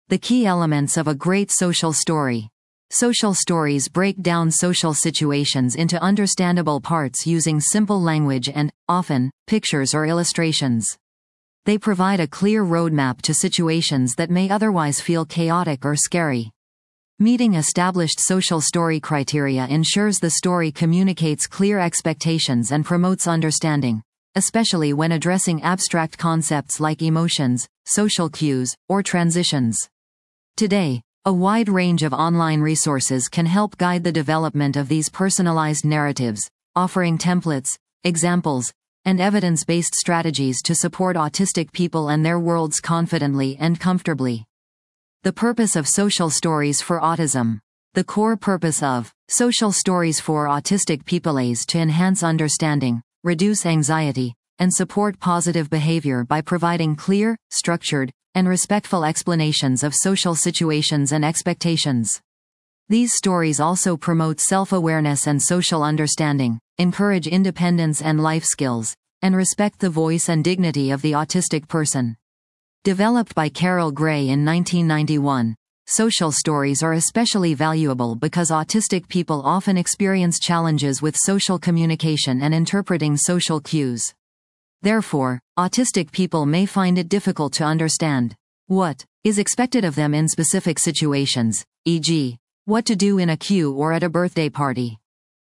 The key elements of a great social story. Social stories break down social situations into understandable parts using simple language and, often, pictures or illustrations. They provide a clear roadmap to situations that may otherwise feel chaotic or scary. Meeting established social story criteria ensures the story communicates clear expectations and promotes understanding, especially when addressing abstract concepts like emotions, social cues, or transitions. Today, a wide range of online resources can help guide the development of these personalized narratives, offering templates, examples, and evidence-based strategies to support autistic people and their worlds confidently and comfortably. The purpose of social stories for autism. The core purpose of social stories for autistic people is to enhance understanding, reduce anxiety, and support positive behavior by providing clear, structured, and respectful explanations of social situations and expectations. These stories also promote self-awareness and social understanding, encourage independence and life skills, and respect the voice and dignity of the autistic person. Developed by Carol Gray in 1991, social stories are especially valuable because autistic people often experience challenges with social communication and interpreting social cues. Therefore, autistic people may find it difficult to understand what is expected of them in specific situations, e.g., what to do in a queue or at a birthday party.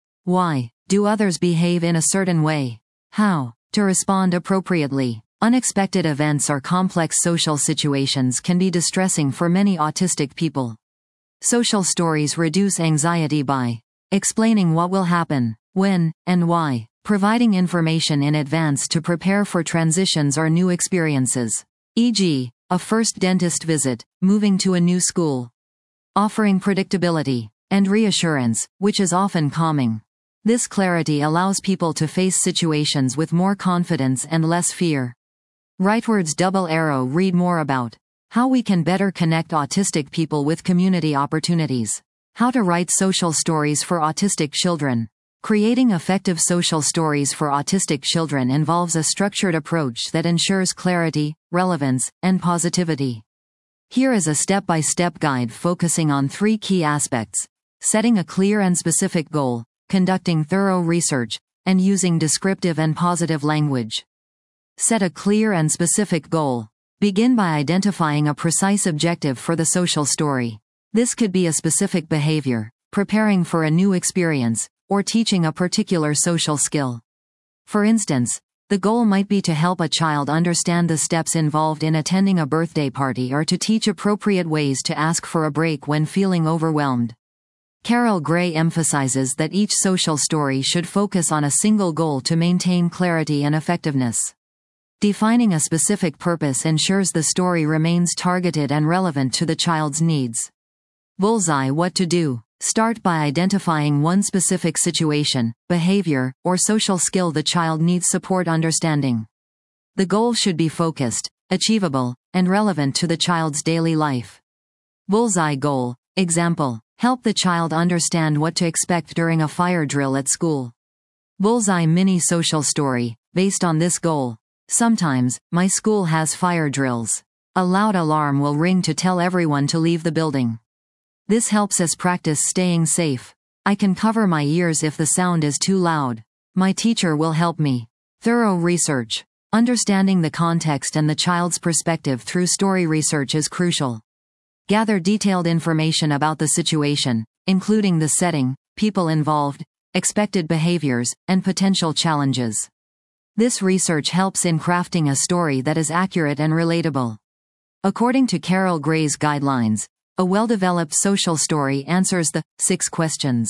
Why do others behave in a certain way? How to respond appropriately. Unexpected events or complex social situations can be distressing for many autistic people. Social stories reduce anxiety by explaining what will happen, when, and why, providing information in advance to prepare for transitions or new experiences, e.g., a first dentist visit, moving to a new school. Offering predictability and reassurance, which is often calming. This clarity allows people to face situations with more confidence and less fear. Rightwords read more about how we can better connect autistic people with community opportunities. How to write social stories for autistic children. Creating effective social stories for autistic children involves a structured approach that ensures clarity, relevance, and positivity. Here is a step-by-step guide focusing on 3 key aspects: setting a clear and specific goal, conducting thorough research, and using descriptive and positive language. Set a clear and specific goal. Begin by identifying a precise objective for the social story. This could be a specific behavior, preparing for a new experience, or teaching a particular social skill. For instance, the goal might be to help a child understand the steps involved in attending a birthday party or to teach appropriate ways to ask for a break when feeling overwhelmed. Carol Gray emphasizes that each social story should focus on a single goal to maintain clarity and effectiveness. Defining a specific purpose ensures the story remains targeted and relevant to the child's needs. Bullseye: what to do. Start by identifying one specific situation, behavior, or social skill the child needs support understanding. The goal should be focused, achievable, and relevant to the child's daily life. Bullseye goal. Example: help the child understand what to expect during a fire drill at school. Bullseye mini social story. Based on this goal. Sometimes, my school has fire drills. A loud alarm will ring to tell everyone to leave the building. This helps us practice staying safe. I can cover my ears if the sound is too loud. My teacher will help me. Thorough research. Understanding the context and the child's perspective through story research is crucial. Gather detailed information about the situation, including the setting, people involved, expected behaviors, and potential challenges. This research helps in crafting a story that is accurate and relatable. According to Carol Gray's guidelines, a well-developed social story answers the 6 questions.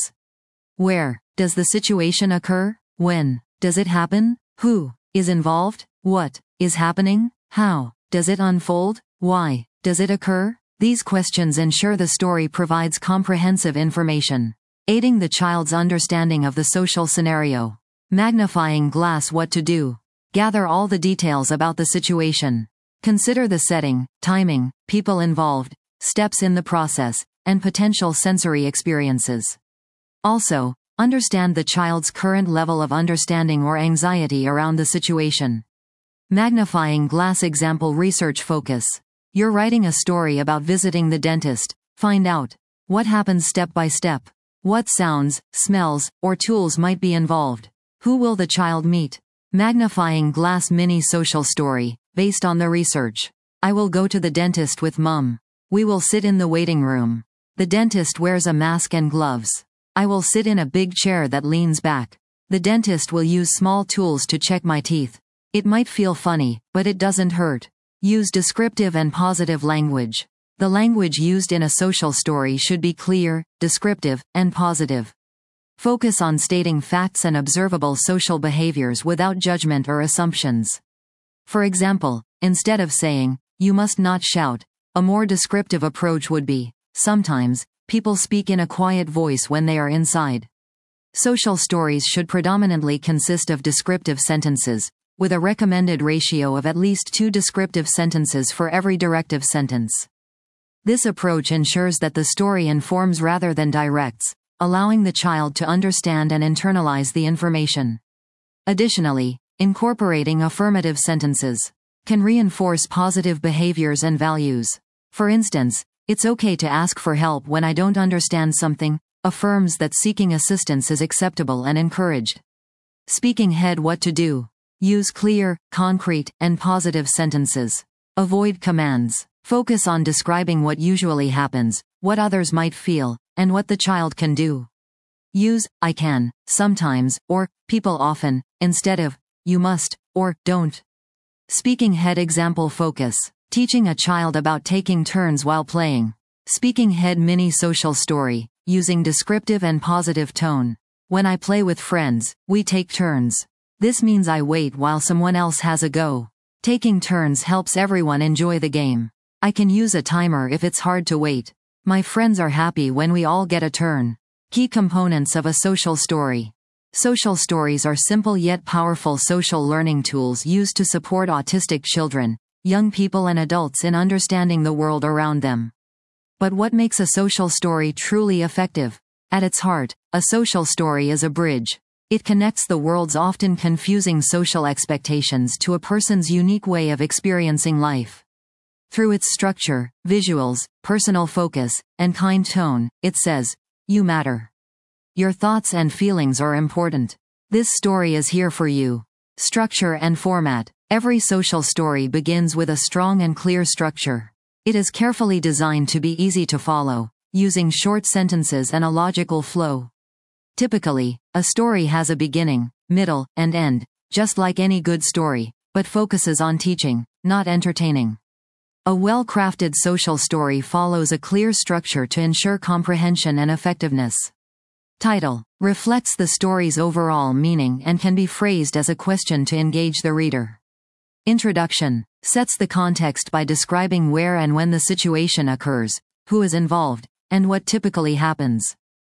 Where does the situation occur? When does it happen? Who is involved? What is happening? How does it unfold? Why does it occur? These questions ensure the story provides comprehensive information, aiding the child's understanding of the social scenario. Magnifying glass: what to do. Gather all the details about the situation. Consider the setting, timing, people involved, steps in the process, and potential sensory experiences. Also, understand the child's current level of understanding or anxiety around the situation. Magnifying glass example: research focus. You're writing a story about visiting the dentist. Find out what happens step by step. What sounds, smells, or tools might be involved. Who will the child meet? Magnifying glass mini social story, based on the research. I will go to the dentist with Mum. We will sit in the waiting room. The dentist wears a mask and gloves. I will sit in a big chair that leans back. The dentist will use small tools to check my teeth. It might feel funny, but it doesn't hurt. Use descriptive and positive language. The language used in a social story should be clear, descriptive, and positive. Focus on stating facts and observable social behaviors without judgment or assumptions. For example, instead of saying, "You must not shout," a more descriptive approach would be, "Sometimes, people speak in a quiet voice when they are inside." Social stories should predominantly consist of descriptive sentences, with a recommended ratio of at least 2 descriptive sentences for every directive sentence. This approach ensures that the story informs rather than directs, allowing the child to understand and internalize the information. Additionally, incorporating affirmative sentences can reinforce positive behaviors and values. For instance, "It's okay to ask for help when I don't understand something," affirms that seeking assistance is acceptable and encouraged. Speaking head what to do. Use clear, concrete, and positive sentences. Avoid commands. Focus on describing what usually happens, what others might feel, and what the child can do. Use "I can," "sometimes," or "people often," instead of "you must," or "don't." Speaking head example focus. Teaching a child about taking turns while playing. Speaking head mini social story, using descriptive and positive tone. "When I play with friends, we take turns. This means I wait while someone else has a go. Taking turns helps everyone enjoy the game. I can use a timer if it's hard to wait. My friends are happy when we all get a turn." Key components of a social story. Social stories are simple yet powerful social learning tools used to support autistic children, young people and adults in understanding the world around them. But what makes a social story truly effective? At its heart, a social story is a bridge. It connects the world's often confusing social expectations to a person's unique way of experiencing life. Through its structure, visuals, personal focus, and kind tone, it says, "You matter. Your thoughts and feelings are important. This story is here for you." Structure and format. Every social story begins with a strong and clear structure. It is carefully designed to be easy to follow, using short sentences and a logical flow. Typically, a story has a beginning, middle, and end, just like any good story, but focuses on teaching, not entertaining. A well-crafted social story follows a clear structure to ensure comprehension and effectiveness. Title reflects the story's overall meaning and can be phrased as a question to engage the reader. Introduction sets the context by describing where and when the situation occurs, who is involved, and what typically happens.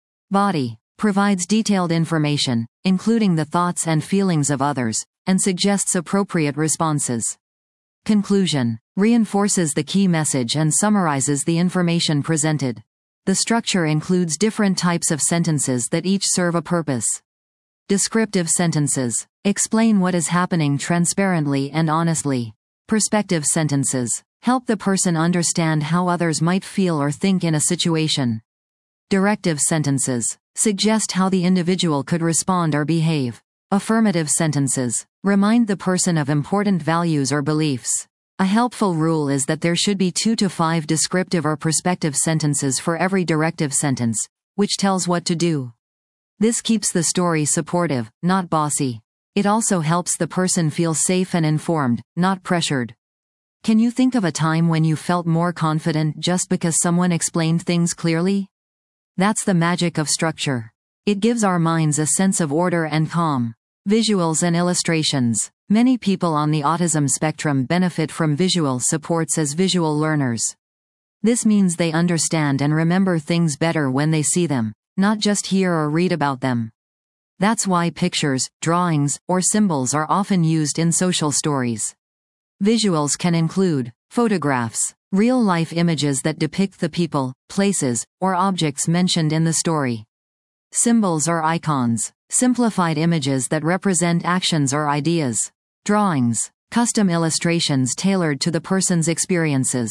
Body provides detailed information, including the thoughts and feelings of others, and suggests appropriate responses. Conclusion reinforces the key message and summarizes the information presented. The structure includes different types of sentences that each serve a purpose. Descriptive sentences explain what is happening transparently and honestly. Perspective sentences help the person understand how others might feel or think in a situation. Directive sentences suggest how the individual could respond or behave. Affirmative sentences remind the person of important values or beliefs. A helpful rule is that there should be 2 to 5 descriptive or perspective sentences for every directive sentence, which tells what to do. This keeps the story supportive, not bossy. It also helps the person feel safe and informed, not pressured. Can you think of a time when you felt more confident just because someone explained things clearly? That's the magic of structure. It gives our minds a sense of order and calm. Visuals and illustrations. Many people on the autism spectrum benefit from visual supports as visual learners. This means they understand and remember things better when they see them, not just hear or read about them. That's why pictures, drawings, or symbols are often used in social stories. Visuals can include photographs, real-life images that depict the people, places, or objects mentioned in the story. Symbols or icons, simplified images that represent actions or ideas. Drawings, custom illustrations tailored to the person's experiences.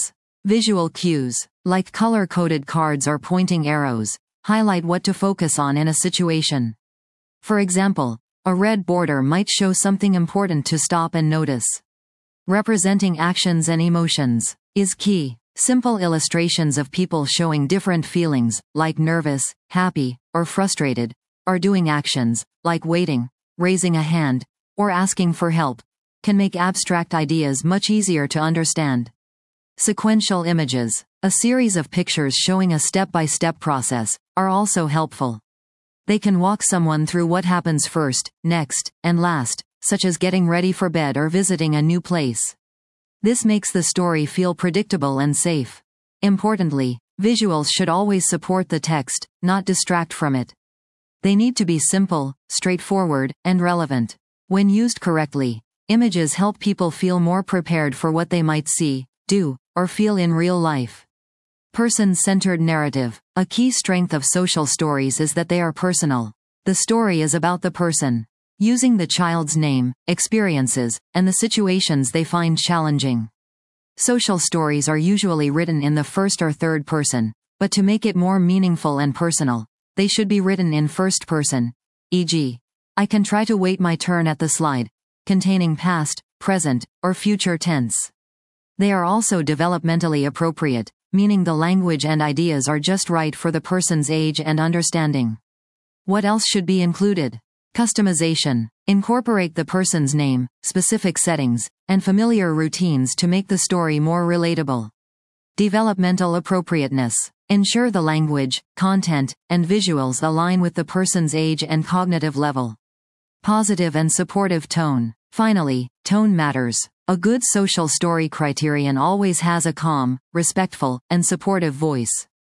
Visual cues, like color-coded cards or pointing arrows, highlight what to focus on in a situation. For example, a red border might show something important to stop and notice. Representing actions and emotions is key. Simple illustrations of people showing different feelings, like nervous, happy, or frustrated, or doing actions, like waiting, raising a hand, or asking for help, can make abstract ideas much easier to understand. Sequential images, a series of pictures showing a step-by-step process, are also helpful. They can walk someone through what happens first, next, and last, such as getting ready for bed or visiting a new place. This makes the story feel predictable and safe. Importantly, visuals should always support the text, not distract from it. They need to be simple, straightforward, and relevant. When used correctly, images help people feel more prepared for what they might see, do, or feel in real life. Person-centered narrative. A key strength of social stories is that they are personal. The story is about the person. Using the child's name, experiences, and the situations they find challenging. Social stories are usually written in the first or third person, but to make it more meaningful and personal, they should be written in first person, e.g., I can try to wait my turn at the slide, containing past, present, or future tense. They are also developmentally appropriate, meaning the language and ideas are just right for the person's age and understanding. What else should be included? Customization. Incorporate the person's name, specific settings, and familiar routines to make the story more relatable. Developmental appropriateness. Ensure the language, content, and visuals align with the person's age and cognitive level. Positive and supportive tone. Finally, tone matters. A good social story criterion always has a calm, respectful, and supportive voice.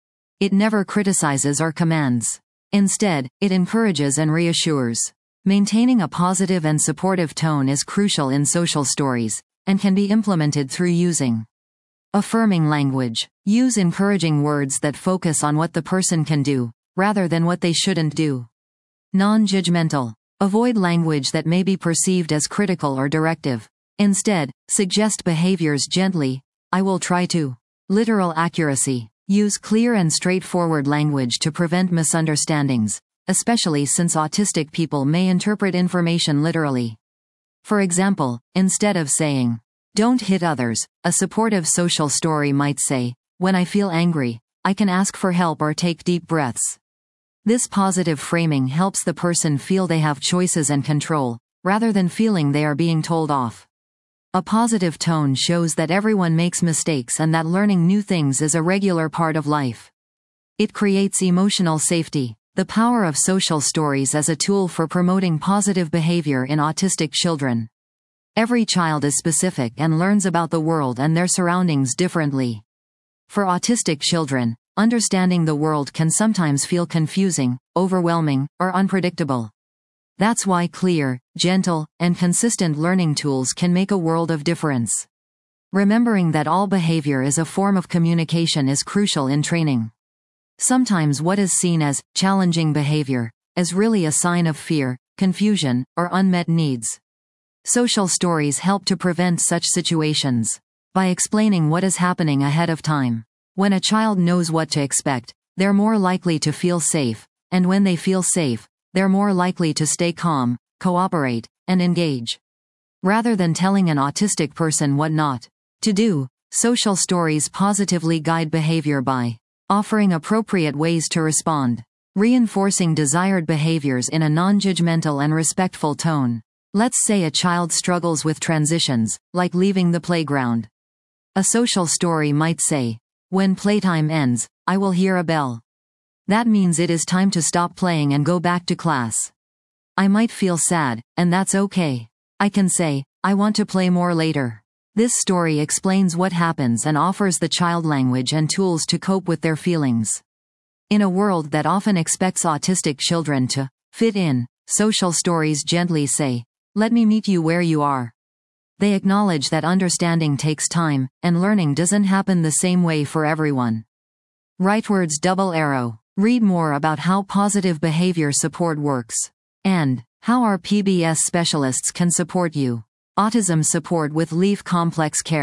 It never criticizes or commands. Instead, it encourages and reassures. Maintaining a positive and supportive tone is crucial in social stories, and can be implemented through using affirming language. Use encouraging words that focus on what the person can do, rather than what they shouldn't do. Non-judgmental. Avoid language that may be perceived as critical or directive. Instead, suggest behaviors gently. I will try to. Literal accuracy. Use clear and straightforward language to prevent misunderstandings, especially since autistic people may interpret information literally. For example, instead of saying, "Don't hit others," a supportive social story might say, "When I feel angry, I can ask for help or take deep breaths." This positive framing helps the person feel they have choices and control, rather than feeling they are being told off. A positive tone shows that everyone makes mistakes and that learning new things is a regular part of life. It creates emotional safety. The power of social stories as a tool for promoting positive behavior in autistic children. Every child is specific and learns about the world and their surroundings differently. For autistic children, understanding the world can sometimes feel confusing, overwhelming, or unpredictable. That's why clear, gentle, and consistent learning tools can make a world of difference. Remembering that all behavior is a form of communication is crucial in training. Sometimes what is seen as challenging behavior is really a sign of fear, confusion, or unmet needs. Social stories help to prevent such situations by explaining what is happening ahead of time. When a child knows what to expect, they're more likely to feel safe, and when they feel safe, they're more likely to stay calm, cooperate, and engage. Rather than telling an autistic person what not to do, social stories positively guide behavior by offering appropriate ways to respond, reinforcing desired behaviors in a non-judgmental and respectful tone. Let's say a child struggles with transitions, like leaving the playground. A social story might say, "When playtime ends, I will hear a bell." That means it is time to stop playing and go back to class. I might feel sad, and that's okay. I can say, "I want to play more later." This story explains what happens and offers the child language and tools to cope with their feelings. In a world that often expects autistic children to fit in, social stories gently say, "Let me meet you where you are." They acknowledge that understanding takes time, and learning doesn't happen the same way for everyone. Rightwords double arrow. Read more about how positive behavior support works, and how our PBS specialists can support you. Autism support with Leaf Complex Care.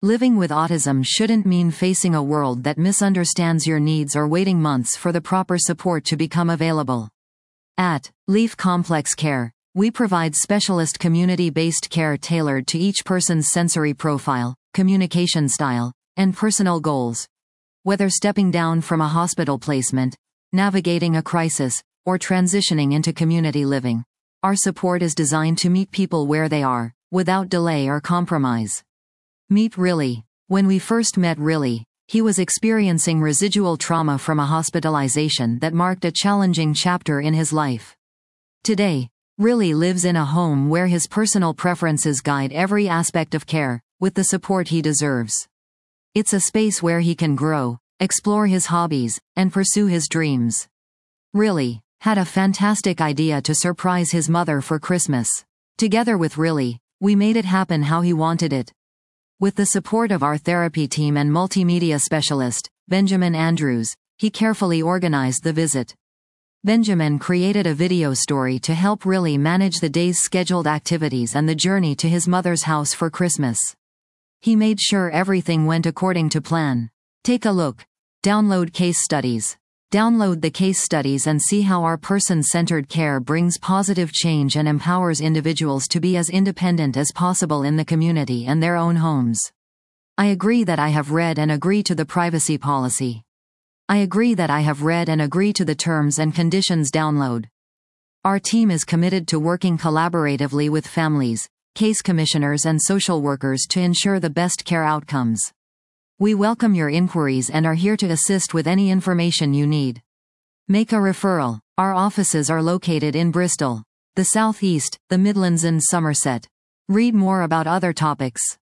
Living with autism shouldn't mean facing a world that misunderstands your needs or waiting months for the proper support to become available. At Leaf Complex Care, we provide specialist community-based care tailored to each person's sensory profile, communication style, and personal goals. Whether stepping down from a hospital placement, navigating a crisis, or transitioning into community living, our support is designed to meet people where they are, without delay or compromise. Meet Riley. When we first met Riley, he was experiencing residual trauma from a hospitalization that marked a challenging chapter in his life. Today, Riley lives in a home where his personal preferences guide every aspect of care, with the support he deserves. It's a space where he can grow, explore his hobbies, and pursue his dreams. Riley had a fantastic idea to surprise his mother for Christmas. Together with Riley, we made it happen how he wanted it. With the support of our therapy team and multimedia specialist, Benjamin Andrews, he carefully organized the visit. Benjamin created a video story to help Riley manage the day's scheduled activities and the journey to his mother's house for Christmas. He made sure everything went according to plan. Take a look. Download case studies. Download the case studies and see how our person-centered care brings positive change and empowers individuals to be as independent as possible in the community and their own homes. I agree that I have read and agree to the privacy policy. I agree that I have read and agree to the terms and conditions. Download. Our team is committed to working collaboratively with families, case commissioners and social workers to ensure the best care outcomes. We welcome your inquiries and are here to assist with any information you need. Make a referral. Our offices are located in Bristol, the South East, the Midlands and Somerset. Read more about other topics.